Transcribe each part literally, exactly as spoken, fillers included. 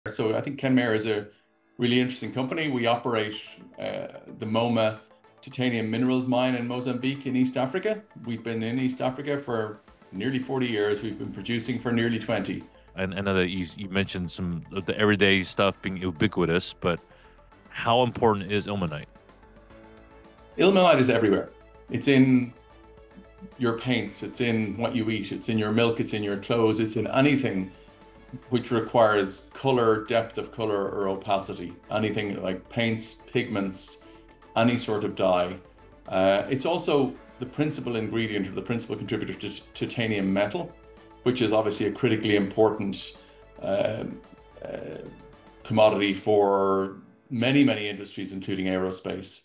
So I think Kenmare is a really interesting company. We operate uh, the Moma titanium minerals mine in Mozambique in East Africa. We've been in East Africa for nearly forty years. We've been producing for nearly twenty. And I know that you, you mentioned some of the everyday stuff being ubiquitous, but how important is ilmenite? Ilmenite is everywhere. It's in your paints, it's in what you eat, it's in your milk, it's in your clothes, it's in anything which requires color, depth of color, or opacity. Anything like paints, pigments, any sort of dye. Uh, it's also the principal ingredient or the principal contributor to titanium metal, which is obviously a critically important uh, uh, commodity for many, many industries, including aerospace.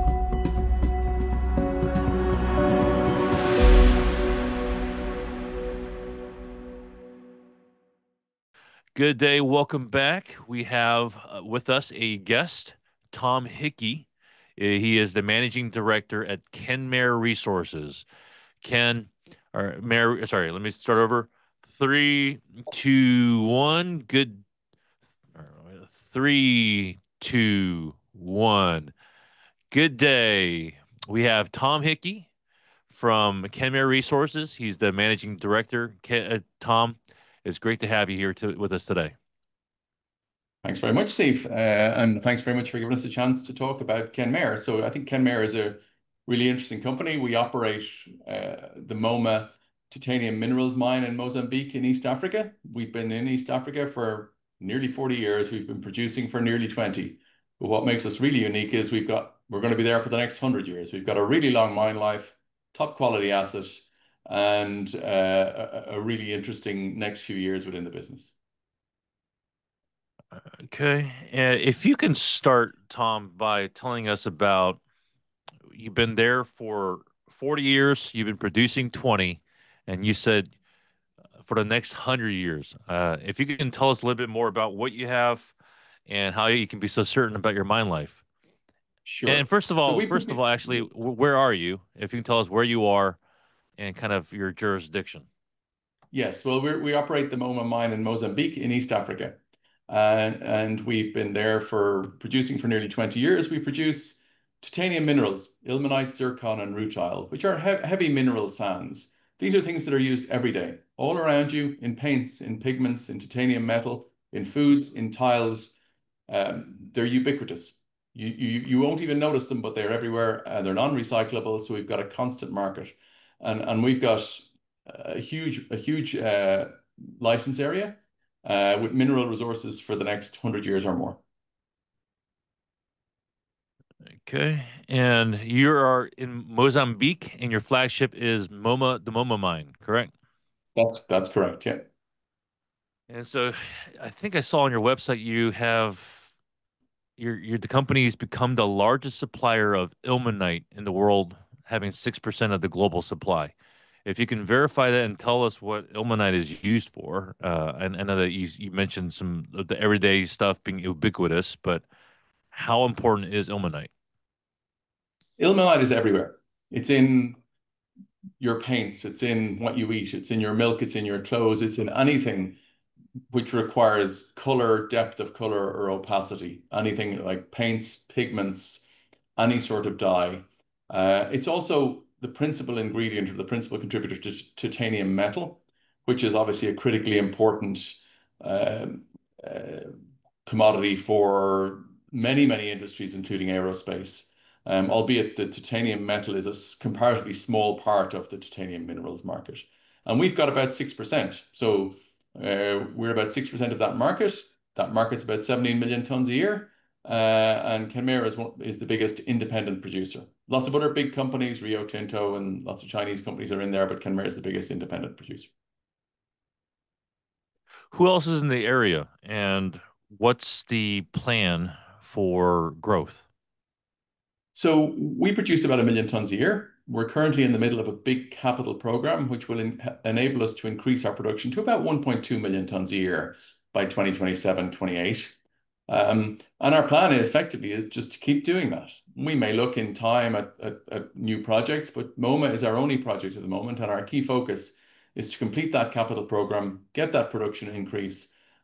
Good day. Welcome back. We have uh, with us a guest, Tom Hickey. Uh, He is the managing director at Kenmare Resources. Ken, or Mare, sorry, let me start over. Three, two, one. Good. or, Three, two, one. Good day. We have Tom Hickey from Kenmare Resources. He's the managing director. Ken, uh, Tom, it's great to have you here to, with us today. Thanks very much, Steve. Uh, and thanks very much for giving us a chance to talk about Kenmare. So I think Kenmare is a really interesting company. We operate uh, the Moma titanium minerals mine in Mozambique in East Africa. We've been in East Africa for nearly forty years. We've been producing for nearly twenty. But what makes us really unique is we've got we're going to be there for the next one hundred years. We've got a really long mine life, top quality asset, and uh, a, a really interesting next few years within the business. Okay. Uh, if you can start, Tom, by telling us about you've been there for forty years, you've been producing twenty, and you said for the next one hundred years. Uh, if you can tell us a little bit more about what you have and how you can be so certain about your mine life. And Sure. first of So all, we first of all, actually, wh- where are you? If you can tell us where you are and kind of your jurisdiction. Yes, well, we we operate the Moma mine in Mozambique in East Africa. And, and we've been there for producing for nearly twenty years. We produce titanium minerals, ilmenite, zircon, and rutile, which are he heavy mineral sands. These are things that are used every day, all around you, in paints, in pigments, in titanium metal, in foods, in tiles. Um, they're ubiquitous. You, you, you won't even notice them, but they're everywhere. Uh, they're non-recyclable, so we've got a constant market. And, and we've got a huge, a huge uh, license area uh, with mineral resources for the next one hundred years or more. Okay. And you are in Mozambique, and your flagship is MoMA, the MoMA mine, correct? That's that's correct. Yeah. And so I think I saw on your website you have your your the company's become the largest supplier of ilmenite in the world, having six percent of the global supply. If you can verify that and tell us what ilmenite is used for, uh, and I know that you you mentioned some of the everyday stuff being ubiquitous, but how important is ilmenite? Ilmenite is everywhere. It's in your paints, it's in what you eat, it's in your milk, it's in your clothes, it's in anything which requires color, depth of color, or opacity. Anything like paints, pigments, any sort of dye. Uh, it's also the principal ingredient or the principal contributor to titanium metal, which is obviously a critically important um, uh, commodity for many, many industries, including aerospace. Um, albeit the titanium metal is a s- comparatively small part of the titanium minerals market. And we've got about six percent. So uh, we're about six percent of that market. That market's about seventeen million tons a year. Uh, and Kenmare is, one, is the biggest independent producer. Lots of other big companies, Rio Tinto and lots of Chinese companies are in there, but Kenmare is the biggest independent producer. Who else is in the area, and what's the plan for growth? So we produce about a million tons a year. We're currently in the middle of a big capital program, which will en enable us to increase our production to about one point two million tons a year by twenty twenty-seven, twenty-eight. Um, and our plan effectively is just to keep doing that. We may look in time at, at, at new projects, but Moma is our only project at the moment, and our key focus is to complete that capital program, get that production increase,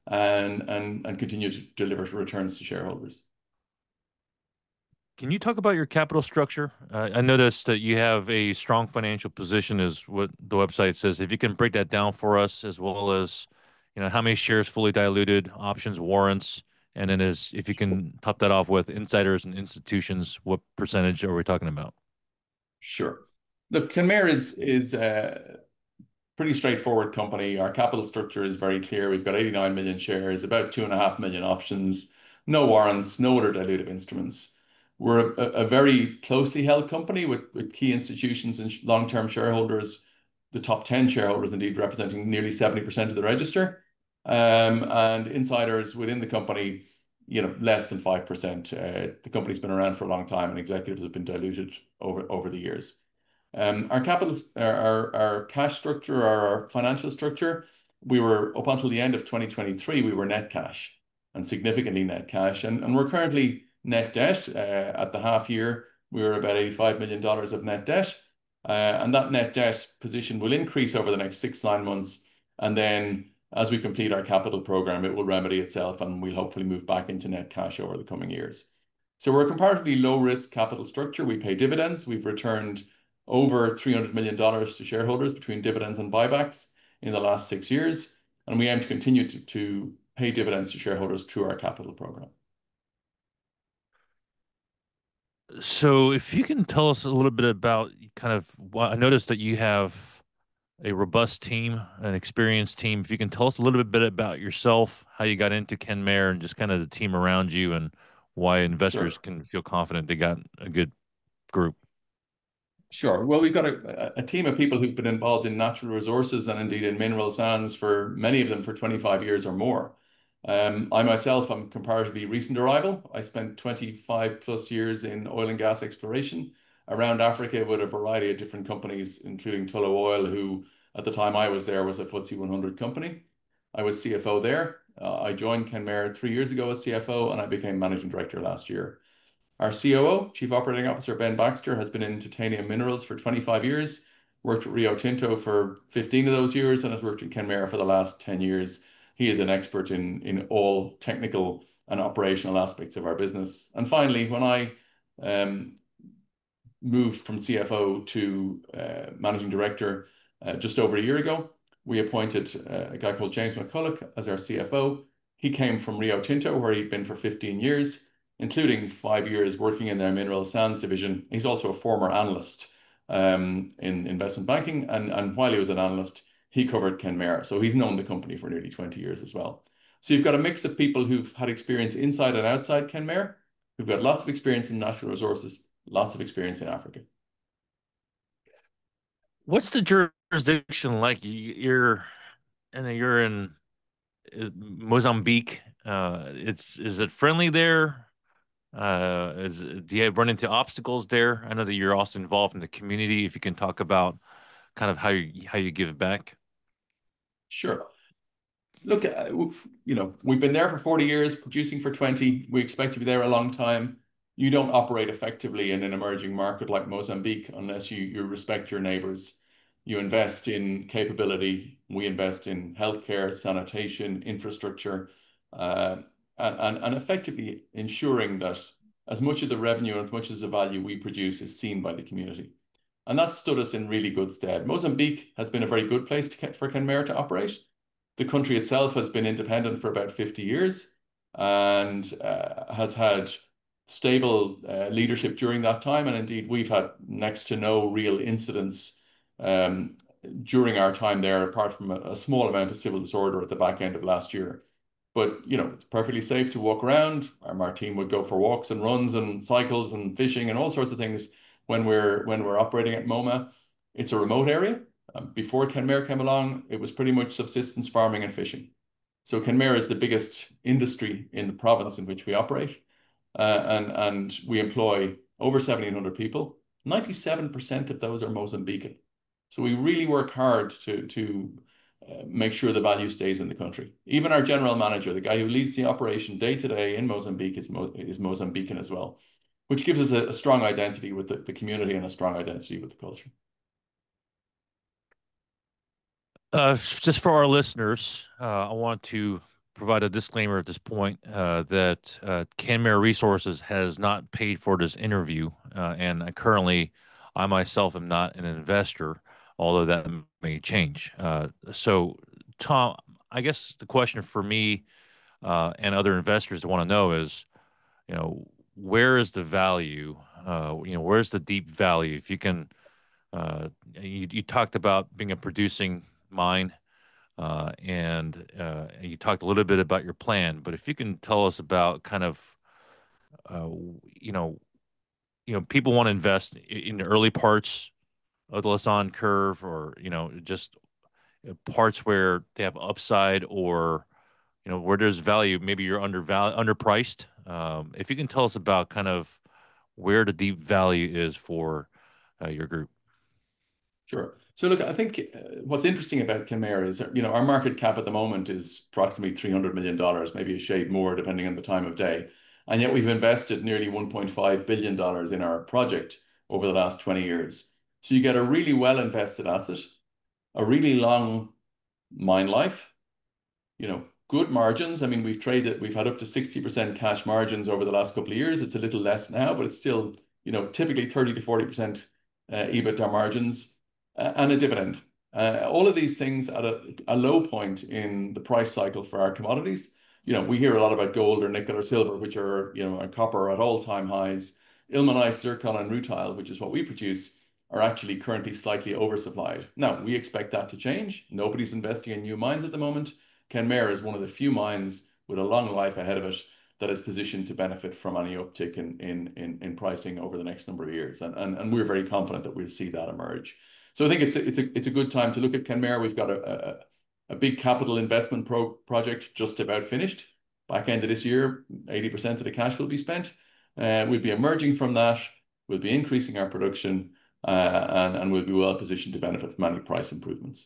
and and and continue to deliver returns to shareholders. Can you talk about your capital structure? Uh, I noticed that you have a strong financial position, is what the website says. If you can break that down for us, as well as, you know, how many shares fully diluted, options, warrants, and then as if you can top that off with insiders and institutions, what percentage are we talking about? Sure. Look, Kenmare is is a pretty straightforward company. Our capital structure is very clear. We've got eighty-nine million shares, about two and a half million options, no warrants, no other dilutive instruments. We're a, a very closely held company with, with key institutions and long-term shareholders, the top ten shareholders indeed representing nearly seventy percent of the register, um, and insiders within the company, you know, less than five percent. Uh, the company's been around for a long time and executives have been diluted over, over the years. Um, our capital, our, our, our cash structure, our financial structure, we were up until the end of twenty twenty-three, we were net cash and significantly net cash. And, and we're currently net debt. Uh, at the half year, we were about eighty-five million dollars of net debt. Uh, and that net debt position will increase over the next six, nine months. And then as we complete our capital program, it will remedy itself and we'll hopefully move back into net cash over the coming years. So we're a comparatively low risk capital structure. We pay dividends. We've returned over three hundred million dollars to shareholders between dividends and buybacks in the last six years. And we aim to continue to, to pay dividends to shareholders through our capital program. So, if you can tell us a little bit about kind of, well, I noticed that you have a robust team, an experienced team. If you can tell us a little bit about yourself, how you got into Kenmare, and just kind of the team around you, and why investors Sure. can feel confident they got a good group. Sure. Well, we've got a, a team of people who've been involved in natural resources and indeed in mineral sands for many of them for twenty-five years or more. Um, I myself am comparatively recent arrival. I spent twenty-five plus years in oil and gas exploration around Africa with a variety of different companies, including Tullow Oil, who at the time I was there was a F T S E one hundred company. I was C F O there. Uh, I joined Kenmare three years ago as C F O and I became managing director last year. Our C O O, Chief Operating Officer Ben Baxter, has been in titanium minerals for twenty-five years, worked with Rio Tinto for fifteen of those years, and has worked in Kenmare for the last ten years. He is an expert in, in all technical and operational aspects of our business. And finally, when I um, moved from C F O to uh, managing director uh, just over a year ago, we appointed uh, a guy called James McCulloch as our C F O. He came from Rio Tinto, where he'd been for fifteen years, including five years working in their mineral sands division. He's also a former analyst um, in investment banking. And, and while he was an analyst, he covered Kenmare. So he's known the company for nearly twenty years as well. So you've got a mix of people who've had experience inside and outside Kenmare, who've got lots of experience in natural resources, lots of experience in Africa. What's the jurisdiction like? You- You're and you're in uh, Mozambique. Uh, it's is it friendly there? Uh, is do you run into obstacles there? I know that you're also involved in the community. If you can talk about kind of how you how you give back. Sure. Look, uh, you know, we've been there for forty years, producing for twenty. We expect to be there a long time. You don't operate effectively in an emerging market like Mozambique unless you, you respect your neighbors. You invest in capability. We invest in healthcare, sanitation, infrastructure, uh, and, and, and effectively ensuring that as much of the revenue and as much as the value we produce is seen by the community. And that stood us in really good stead. Mozambique has been a very good place to, for Kenmare to operate. The country itself has been independent for about fifty years and uh, has had stable uh, leadership during that time. And indeed, we've had next to no real incidents um, during our time there, apart from a, a small amount of civil disorder at the back end of last year. But, you know, it's perfectly safe to walk around. Our, our team would go for walks and runs and cycles and fishing and all sorts of things when we're when we're operating at MoMA. It's a remote area. Um, before Kenmare came along, it was pretty much subsistence farming and fishing. So Kenmare is the biggest industry in the province in which we operate, uh, and and we employ over seventeen hundred people. ninety-seven percent of those are Mozambican. So we really work hard to to uh, make sure the value stays in the country. Even our general manager, the guy who leads the operation day to day in Mozambique, is, Mo is Mozambican as well, which gives us a, a strong identity with the, the community and a strong identity with the culture. Uh, just for our listeners, uh, I want to provide a disclaimer at this point uh, that uh, Kenmare Resources has not paid for this interview, uh, and I currently, I myself am not an investor, although that may change. Uh, so, Tom, I guess the question for me uh, and other investors that want to know is, you know, where is the value? Uh, you know, where's the deep value? If you can, uh, you, you talked about being a producing mine, uh, and uh, you talked a little bit about your plan, but if you can tell us about kind of, uh, you know, you know, people want to invest in the early parts of the Lassonde curve, or you know, just parts where they have upside, or you know, where there's value. Maybe you're underval underpriced. Um, if you can tell us about kind of where the deep value is for uh, your group. Sure. So look, I think uh, what's interesting about Kenmare is, you know, our market cap at the moment is approximately three hundred million dollars, maybe a shade more depending on the time of day. And yet we've invested nearly one point five billion dollars in our project over the last twenty years. So you get a really well invested asset, a really long mine life, you know, good margins. I mean, we've traded, we've had up to sixty percent cash margins over the last couple of years. It's a little less now, but it's still, you know, typically thirty to forty percent uh, EBITDA margins, uh, and a dividend. Uh, all of these things at a, a low point in the price cycle for our commodities. You know, we hear a lot about gold or nickel or silver, which are, you know, and copper at all-time highs. Ilmenite, zircon, and rutile, which is what we produce, are actually currently slightly oversupplied. Now, we expect that to change. Nobody's investing in new mines at the moment. Kenmare is one of the few mines with a long life ahead of it that is positioned to benefit from any uptick in, in, in, in pricing over the next number of years. And, and, and we're very confident that we'll see that emerge. So I think it's a, it's a, it's a good time to look at Kenmare. We've got a, a, a big capital investment pro project just about finished. Back end of this year, eighty percent of the cash will be spent. Uh, we'll be emerging from that. We'll be increasing our production, uh, and, and we'll be well positioned to benefit from any price improvements.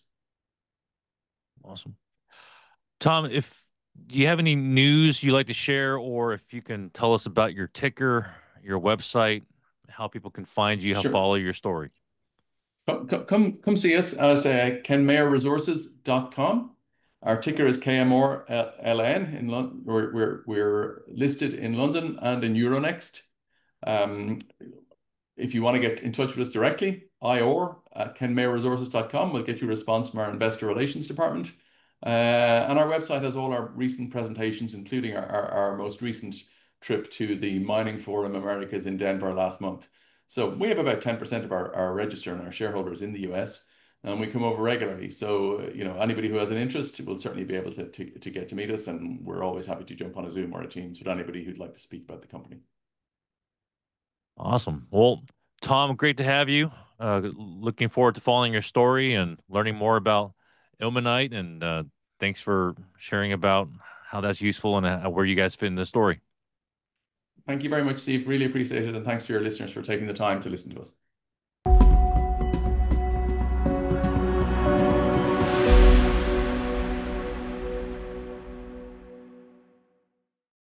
Awesome. Tom, if do you have any news you'd like to share, or if you can tell us about your ticker, your website, how people can find you, how Sure. follow your story? Come, come, come see us at uh, kenmare resources dot com. Our ticker is K M R L N. In London, we're, we're, we're listed in London and in Euronext. Um, if you want to get in touch with us directly, I O R at kenmare resources dot com will get you a response from our investor relations department. Uh, and our website has all our recent presentations, including our, our, our most recent trip to the Mining Forum Americas in Denver last month. So we have about ten percent of our, our register and our shareholders in the U S, and we come over regularly. So, you know, anybody who has an interest will certainly be able to, to, to get to meet us, and we're always happy to jump on a Zoom or a Teams with anybody who'd like to speak about the company. Awesome. Well, Tom, great to have you. Uh, looking forward to following your story and learning more about ilmenite. And uh, thanks for sharing about how that's useful and uh, where you guys fit in the story. Thank you very much, Steve. Really appreciate it. And thanks to your listeners for taking the time to listen to us.